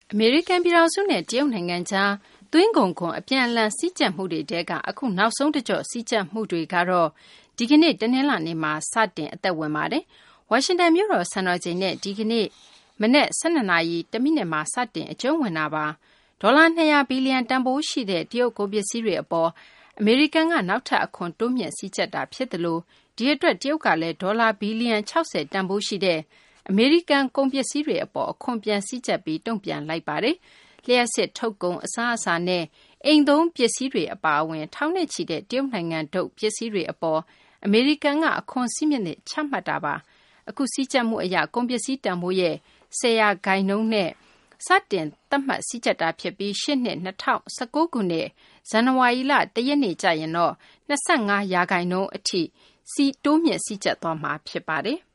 အမေရိကန်ပြည်ထောင်စုနဲ့တရုတ်နိုင်ငံကြားသွင်းကုန်ခွန်အပြန်အလှန်စည်းကြပ်မှုတွေထဲကအခုနောက်ဆုံးတစ်ကြော့စည်းကြပ်မှုတွေကတော့ဒီကနေ့တနင်္လာနေ့မှာစတင်အသက်ဝင်ပါတယ်။ဝါရှင်တန်မြို့တော်စံတော်ချိန်နဲ့ဒီကနေ့မနက်12:00 နာရီတမိနစ်မှာစတင်အကျုံးဝင်တာပါ။ဒေါ်လာ200ဘီလီယံတန်ဖိုးရှိတဲ့တရုတ်ကုန်ပစ္စည်းတွေအပေါ်အမေရိကန်ကနောက်ထပ်အခွန်တိုးမြင့်စည်းကြပ်တာဖြစ်တယ်လို့ဒီအတွက်တရုတ်ကလည်းဒေါ်လာဘီလီယံ60တန်ဖိုးရှိတဲ့အမေရိကန်ကုန်ပစ္စည်းတွေအပေါ်အခွန်ပြန်စည်းကြပ်ပြီးတုံ့ပြန်လိုက်ပါတယ်။လျှက်စစ်ထုတ်ကုန်အစားအစာနဲ့အိမ်သုံးပစ္စည်းတွေအပါအဝင်ထောင်နဲ့ချီတဲ့တရုတ်နိုင်ငံထုတ်ပစ္စည်းတွေအပေါ်အမေရိကန်ကအခွန်စည်းမျဉ်းနဲ့ချမှတ်တာပါ။အခုစည်းကြပ်မှုအရကုန်ပစ္စည်းတန်ဖိုးရဲ့10%နဲ့စတင်သတ်မှတ်စည်းကြပ်တာဖြစ်ပြီးရှေ့နှစ်2019ခုနှစ်ဇန်နဝါရီလ1ရက်နေ့ကျရင်တော့25%အထိတိုးမြင့်စည်းကြပ်သွားမှာဖြစ်ပါတယ်။